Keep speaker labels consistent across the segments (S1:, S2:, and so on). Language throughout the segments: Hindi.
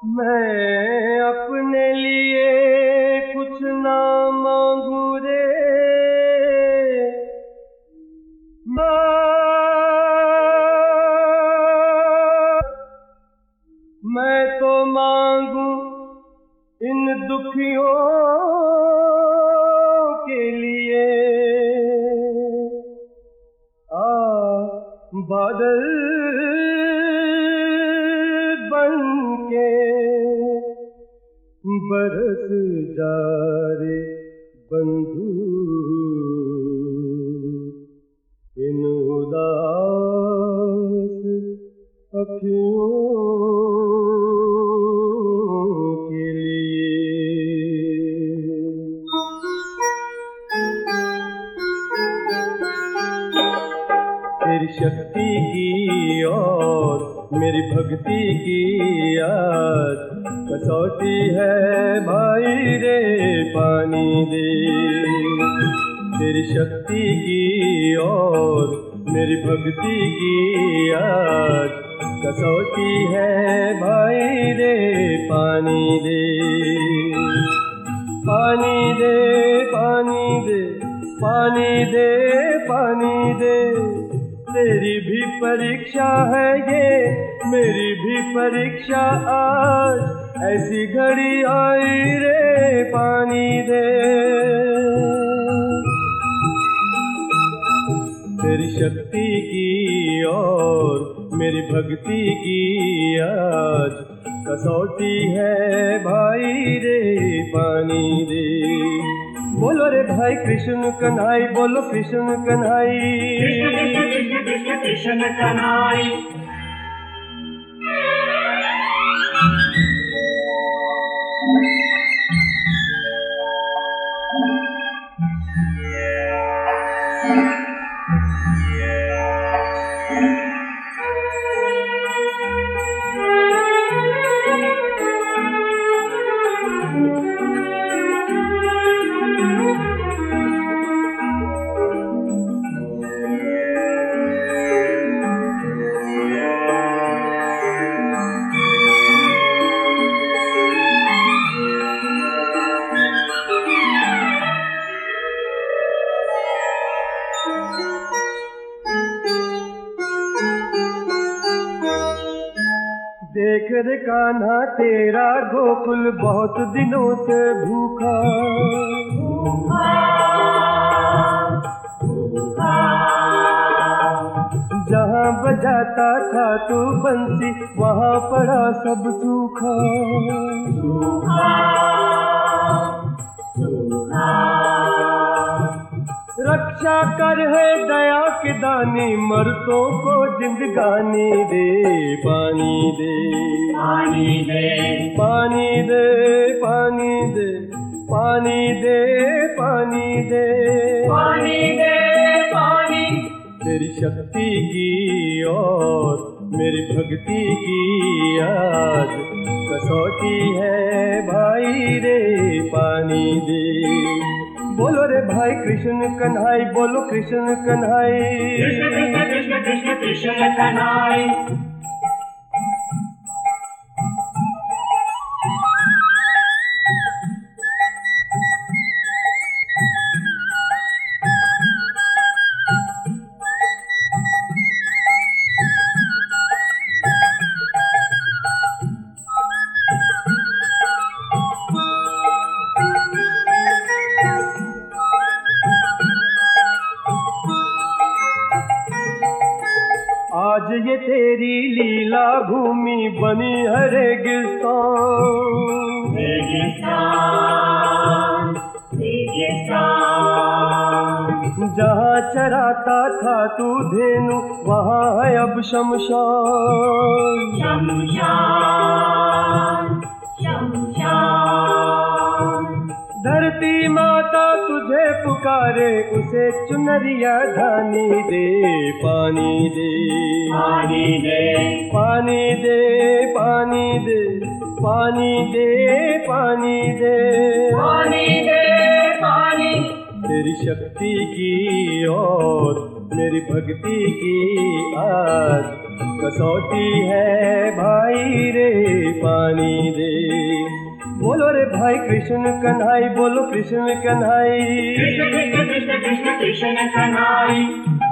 S1: मैं अपने लिए कुछ ना मांगू रे, मैं तो मांगू इन दुखियों के लिए। बादल बनके बरस जा रे बंधु, इन उदास अखियों के लिए। तेरी शक्ति की और मेरी भक्ति की आज कसौटी है भाई रे, पानी दे। तेरी शक्ति की और मेरी भक्ति की आज कसौटी है भाई रे, पानी दे। पानी दे पानी दे पानी दे पानी दे, तेरी भी परीक्षा है ये, मेरी भी परीक्षा आज, ऐसी घड़ी आई रे, पानी दे। तेरी शक्ति की और मेरी भक्ति की आज कसौटी है भाई रे, पानी दे। बोलो रे भाई कृष्ण कन्हाई, बोलो कृष्ण कन्हाई।
S2: कृष्ण कृष्ण कृष्ण कृष्ण कृष्ण कन्हाई।
S1: देख रे कान्हा तेरा गोकुल बहुत दिनों से भूखा, जहाँ बजाता था तू बंसी वहाँ पड़ा सब सूखा। रक्षा कर है दया के दानी, मर्दों को जिंदगानी दे, पानी दे
S2: पानी दे
S1: पानी दे पानी दे पानी दे पानी दे
S2: पानी दे पानी।
S1: तेरी शक्ति की और मेरी भक्ति की आज कसौटी है भाई रे, पानी दे। बोलो रे भाई कृष्ण कन्हाई, बोलो कृष्ण कन्हाई।
S2: कृष्ण कृष्ण कृष्ण कृष्ण कृष्ण कन्हाई।
S1: आज ये तेरी लीला भूमि बनी है रेगिस्तान,
S2: रेगिस्तान रेगिस्तान।
S1: जहाँ चराता था तू धेनु वहाँ है अब शमशान,
S2: शमशान शमशान।
S1: धरती माता तुझे पुकारे, उसे चुनरिया धानी दे, पानी दे
S2: पानी दे
S1: पानी दे पानी दे पानी दे पानी दे
S2: पानी दे पानी।
S1: तेरी शक्ति की और मेरी भक्ति की आज कसौटी है भाई रे पानी दे। बोलो रे भाई कृष्ण कन्हाई, बोलो कृष्ण कन्हाई।
S2: कृष्ण कृष्ण कृष्ण कृष्ण कृष्ण कन्हाई।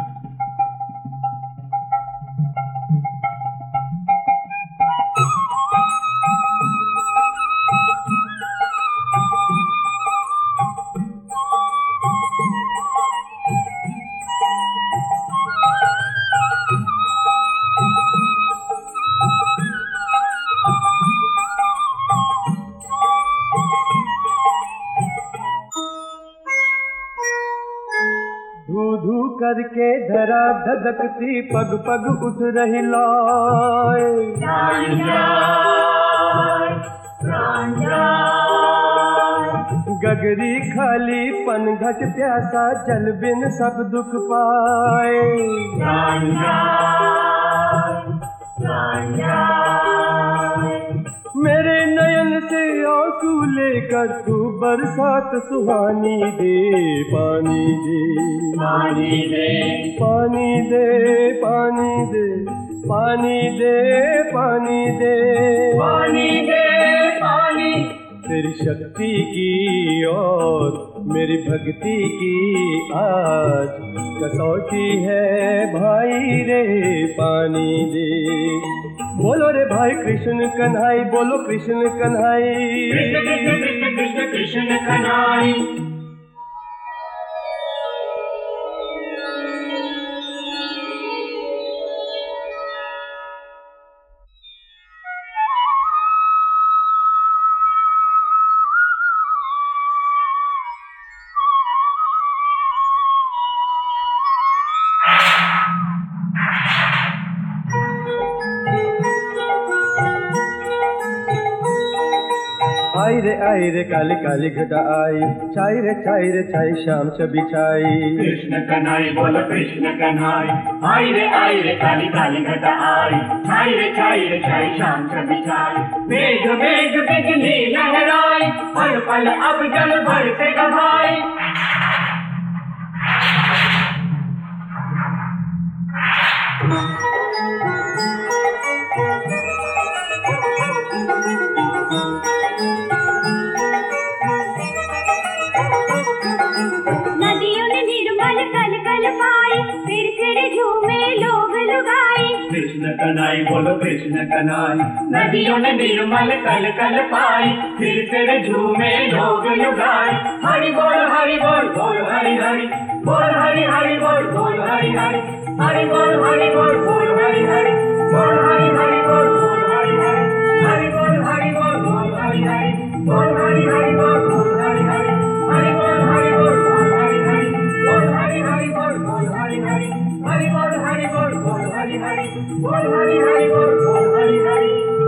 S1: धू धू करके धरा धधकती पग पग उठ रही लौय। गगरी खाली पन घट प्यासा जल बिन सब दुख पाए। मेरे नयन से आंसू लेकर तू बरसात सुहानी दे पानी दे।
S2: पानी दे
S1: पानी दे पानी दे पानी दे पानी दे
S2: पानी दे पानी।
S1: तेरी शक्ति की और मेरी भक्ति की आज कसौटी है भाई रे पानी दे। बोलो रे भाई कृष्ण कन्हाई, बोलो कृष्ण कन्हाई।
S2: कृष्ण कृष्ण कृष्ण कृष्ण कृष्ण कन्हाई।
S1: आई रे काली काली घटा आई। छाई रे छाई शाम छवि छाई।
S2: कृष्ण कन्हाई बोलो कृष्ण कन्हाई। आई रे काली काली घटा आई। छाई रे छाई शाम छवि छाई। मेघ मेघ बिजली लहराई। पल पल अब जल भर से गवाई।
S3: नदियों ने निर्मल कल कल पाई। फिर फिर झूमे लोग लुगाई।
S2: कृष्ण कन्हाई बोलो कृष्ण कन्हाई। नदियों ने निर्मल कल कल पाई। फिर फिर झूमे लोग लुगाई। हरि बोल बोल हरि हरि बोल हरि हरि बोल हरि हरि हरि बोल बोल हरि हरि बोल हरि हरि बोल हरि हरि हरि बोल हरि हरि बोल हरि हरि बोल हरि हरि हरि बोल हरि हरि बोल हरि हरि बोल हरि हरि हरि बोल हरि बोल हरि हरि बोल हरि हरि बोल हरि हरि।